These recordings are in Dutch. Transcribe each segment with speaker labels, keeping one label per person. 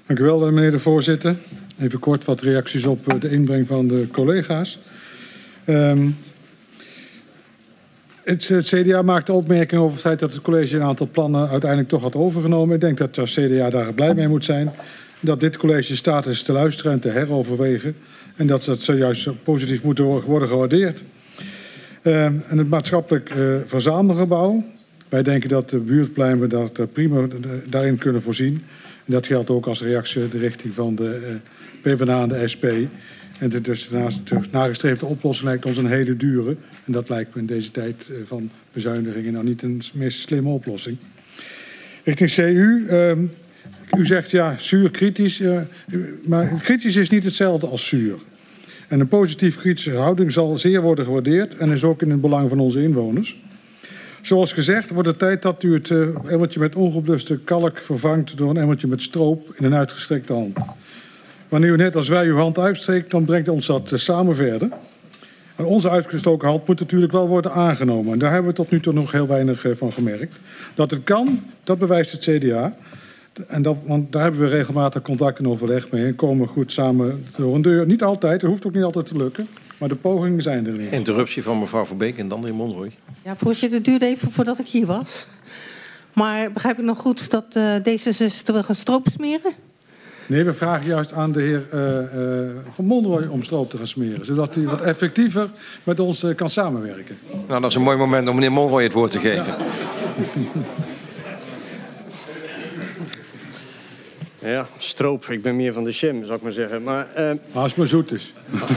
Speaker 1: Dank u wel, meneer de voorzitter. Even kort wat reacties op de inbreng van de collega's. Het CDA maakt de opmerking over het feit dat het college een aantal plannen uiteindelijk toch had overgenomen. Ik denk dat de CDA daar blij mee moet zijn. Dat dit college in staat is te luisteren en te heroverwegen. En dat dat zojuist positief moet worden gewaardeerd. En het maatschappelijk verzamelgebouw. Wij denken dat de buurtpleinen dat prima daarin kunnen voorzien. En dat geldt ook als reactie de richting van de PvdA en de SP. En dus de nagestreefde oplossing lijkt ons een hele dure. En dat lijkt me in deze tijd van bezuinigingen nou niet een meest slimme oplossing. Richting CU. U zegt ja, zuur kritisch. Maar kritisch is niet hetzelfde als zuur. En een positief kritische houding zal zeer worden gewaardeerd. En is ook in het belang van onze inwoners. Zoals gezegd wordt het tijd dat u het emmertje met ongebluste kalk vervangt door een emmertje met stroop in een uitgestrekte hand. Wanneer u net als wij uw hand uitsteekt, dan brengt ons dat samen verder. En onze uitgestoken hand moet natuurlijk wel worden aangenomen. En daar hebben we tot nu toe nog heel weinig van gemerkt. Dat het kan, dat bewijst het CDA. Want daar hebben we regelmatig contact en overleg mee. En komen goed samen door een deur. Niet altijd, het hoeft ook niet altijd te lukken. Maar de pogingen zijn er niet.
Speaker 2: Interruptie van mevrouw Verbeek en dan de heer Monroy.
Speaker 3: Ja, voorzitter, het duurde even voordat ik hier was. Maar begrijp ik nog goed dat D66 wil gaan stroop smeren?
Speaker 1: Nee, we vragen juist aan de heer Van Monroy om stroop te gaan smeren. Zodat hij wat effectiever met ons kan samenwerken.
Speaker 2: Nou, dat is een mooi moment om meneer Monroy het woord te geven. Ja.
Speaker 4: Ja, stroop. Ik ben meer van de jam, zou ik maar zeggen. Maar,
Speaker 1: als het maar zoet is.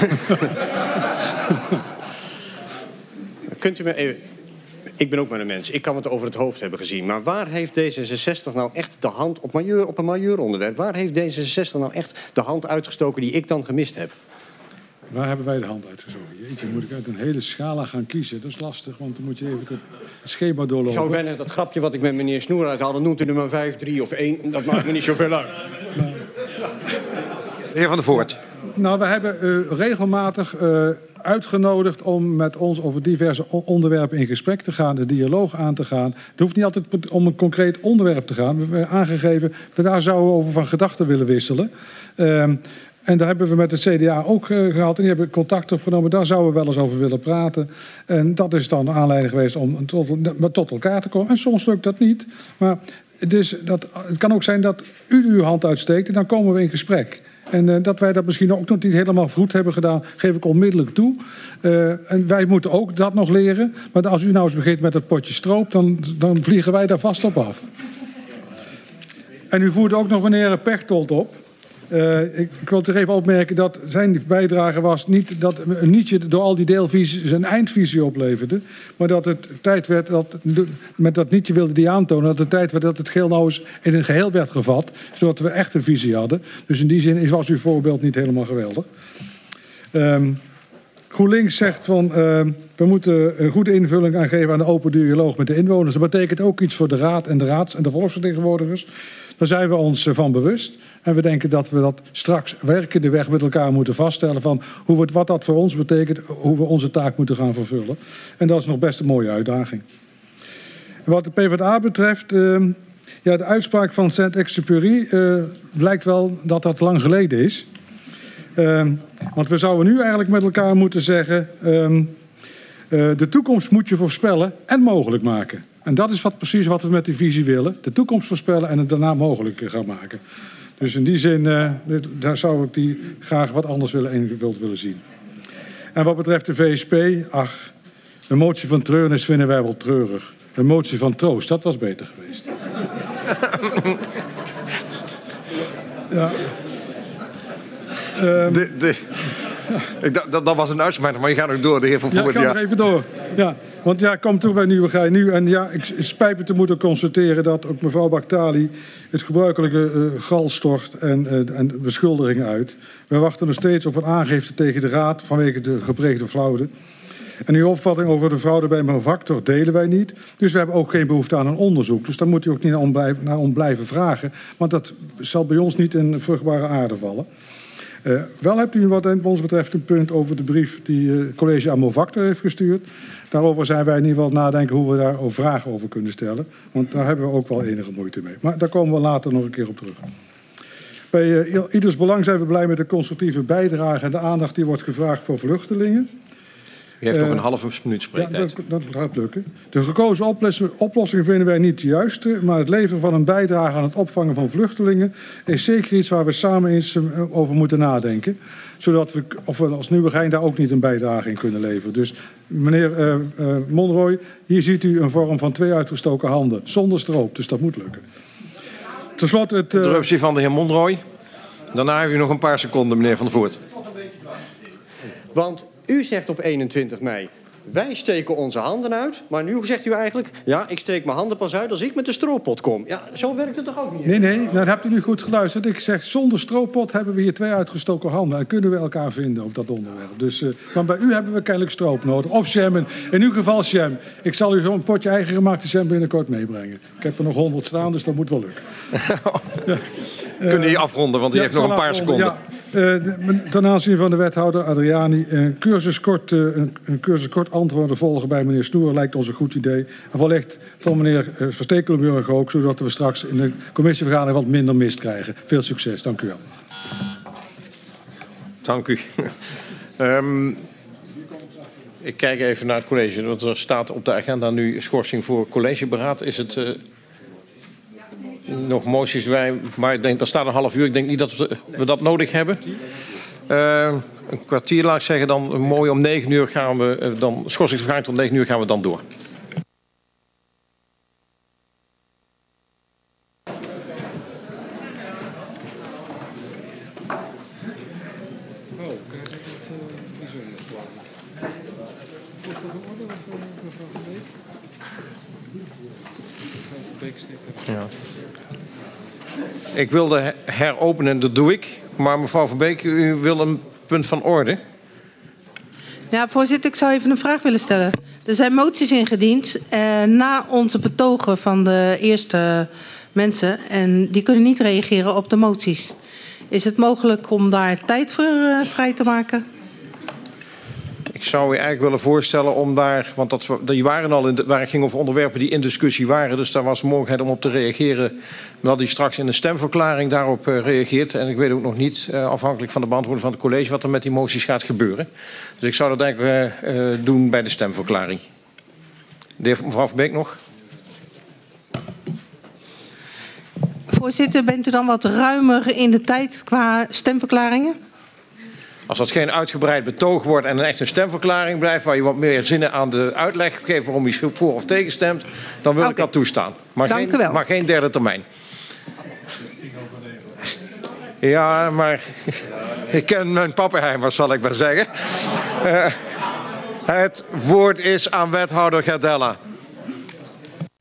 Speaker 4: Kunt u me even... Ik ben ook maar een mens. Ik kan het over het hoofd hebben gezien. Maar waar heeft D66 nou echt de hand op een majeuronderwerp? Waar heeft D66 nou echt de hand uitgestoken die ik dan gemist heb?
Speaker 1: Waar hebben wij de hand uitgezogen? Jeetje, moet ik uit een hele scala gaan kiezen? Dat is lastig, want dan moet je even het schema doorlopen.
Speaker 4: Ik zou bijna dat grapje wat ik met meneer Snoer uit had, noemt u er maar 5, 3 of 1. Dat maakt me niet zoveel uit.
Speaker 2: De heer Van der Voort.
Speaker 1: Nou, we hebben regelmatig uitgenodigd om met ons over diverse onderwerpen in gesprek te gaan, de dialoog aan te gaan. Het hoeft niet altijd om een concreet onderwerp te gaan. We hebben aangegeven, daar zouden we over van gedachten willen wisselen. En daar hebben we met het CDA ook gehad. En die hebben contact opgenomen. Daar zouden we wel eens over willen praten. En dat is dan aanleiding geweest om tot elkaar te komen. En soms lukt dat niet. Maar het kan ook zijn dat u uw hand uitsteekt en dan komen we in gesprek. En dat wij dat misschien ook nog niet helemaal goed hebben gedaan, geef ik onmiddellijk toe. En wij moeten ook dat nog leren. Maar als u nou eens begint met het potje stroop, dan vliegen wij daar vast op af. En u voert ook nog meneer Pechtold op. Ik wil er even opmerken dat zijn bijdrage was niet dat een nietje door al die deelvisies zijn eindvisie opleverde. Maar dat het tijd werd, met dat nietje wilde die aantonen, dat het tijd werd dat het geheel nou eens in een geheel werd gevat. Zodat we echt een visie hadden. Dus in die zin was uw voorbeeld niet helemaal geweldig. GroenLinks zegt van we moeten een goede invulling aan geven aan de open dialoog met de inwoners. Dat betekent ook iets voor de raad en de volksvertegenwoordigers. Daar zijn we ons van bewust. En we denken dat we dat straks werkende weg met elkaar moeten vaststellen van wat dat voor ons betekent, hoe we onze taak moeten gaan vervullen. En dat is nog best een mooie uitdaging. Wat de PvdA betreft, de uitspraak van Saint-Exupéry blijkt wel dat dat lang geleden is. Want we zouden nu eigenlijk met elkaar moeten zeggen, de toekomst moet je voorspellen en mogelijk maken. En dat is precies wat we met die visie willen. De toekomst voorspellen en het daarna mogelijk gaan maken. Dus in die zin, daar zou ik die graag wat anders ingevuld willen zien. En wat betreft de VSP, de motie van treurnis vinden wij wel treurig. De motie van troost, dat was beter geweest. Ja.
Speaker 2: Dat was een uitspraak, maar je gaat ook door, de heer Van Voort.
Speaker 1: Ja, ik ga nog even door. Ja, want ik kom toe bij Nieuwegein nu. En ja, ik spijt me te moeten constateren dat ook mevrouw Baktali het gebruikelijke gal stort en beschuldigingen uit. We wachten nog steeds op een aangifte tegen de raad vanwege de gepleegde fraude. En uw opvatting over de fraude bij mijn factor delen wij niet. Dus we hebben ook geen behoefte aan een onderzoek. Dus daar moet u ook niet naar om blijven vragen. Want dat zal bij ons niet in vruchtbare aarde vallen. Wel hebt u wat ons betreft een punt over de brief die het college aan Movactor heeft gestuurd. Daarover zijn wij in ieder geval nadenken hoe we daar ook vragen over kunnen stellen. Want daar hebben we ook wel enige moeite mee. Maar daar komen we later nog een keer op terug. Bij ieders belang zijn we blij met de constructieve bijdrage en de aandacht die wordt gevraagd voor vluchtelingen.
Speaker 2: U heeft nog een halve minuut spreektijd.
Speaker 1: Ja, dat gaat lukken. De gekozen oplossing vinden wij niet de juiste, maar het leveren van een bijdrage aan het opvangen van vluchtelingen is zeker iets waar we samen eens over moeten nadenken. Zodat we als Nieuwegein daar ook niet een bijdrage in kunnen leveren. Dus meneer Monroy, hier ziet u een vorm van 2 uitgestoken handen, zonder stroop, dus dat moet lukken. Ten slotte het...
Speaker 2: Interruptie van de heer Monroy. Daarna heeft u nog een paar seconden, meneer Van der Voort.
Speaker 4: Want u zegt op 21 mei, wij steken onze handen uit. Maar nu zegt u eigenlijk, ja, ik steek mijn handen pas uit als ik met de stroopot kom. Ja, zo werkt het toch ook niet?
Speaker 1: Nee, dat hebt u nu goed geluisterd. Ik zeg, zonder stroopot hebben we hier 2 uitgestoken handen. En kunnen we elkaar vinden op dat onderwerp. Dus, maar bij u hebben we kennelijk stroop nodig. Of jam. In uw geval jam. Ik zal u zo'n potje eigen gemaakte jam binnenkort meebrengen. Ik heb er nog 100 staan, dus dat moet wel lukken.
Speaker 2: Ja. Kunnen die afronden, want u heeft nog een paar seconden.
Speaker 1: Ja. Ten aanzien van de wethouder Adriani, een cursus kort antwoorden volgen bij meneer Snoer lijkt ons een goed idee. En wellicht van meneer Verstekelenburg ook, zodat we straks in de commissievergadering wat minder mist krijgen. Veel succes, dank u wel.
Speaker 2: Dank u. Ik kijk even naar het college, want er staat op de agenda nu schorsing voor collegeberaad. Is het... nog moties bij, maar ik denk, dat staat een half uur. Ik denk niet dat we dat nodig hebben. Een kwartier, laat ik zeggen, dan mooi om 9 uur gaan we dan, schorsingsvergadering tot 9 uur gaan we dan door. Ja. Ik wilde heropenen, dat doe ik. Maar mevrouw Van Beek, u wil een punt van orde.
Speaker 3: Ja, voorzitter, ik zou even een vraag willen stellen. Er zijn moties ingediend na onze betogen van de eerste mensen. En die kunnen niet reageren op de moties. Is het mogelijk om daar tijd voor vrij te maken?
Speaker 2: Ik zou u eigenlijk willen voorstellen om daar... Want die waren al waar het ging over onderwerpen die in discussie waren. Dus daar was mogelijkheid om op te reageren. Dat die straks in een stemverklaring daarop reageert. En ik weet ook nog niet, afhankelijk van de beantwoording van het college... wat er met die moties gaat gebeuren. Dus ik zou dat eigenlijk doen bij de stemverklaring. Mevrouw Van Beek nog?
Speaker 3: Voorzitter, bent u dan wat ruimer in de tijd qua stemverklaringen?
Speaker 2: Als dat geen uitgebreid betoog wordt en echt een stemverklaring blijft... waar je wat meer zinnen aan de uitleg geeft waarom je voor of tegen stemt... dan wil ik dat toestaan. Maar geen derde termijn. Ja, maar ik ken mijn pappenheimers, zal ik maar zeggen. Het woord is aan wethouder Gerdella.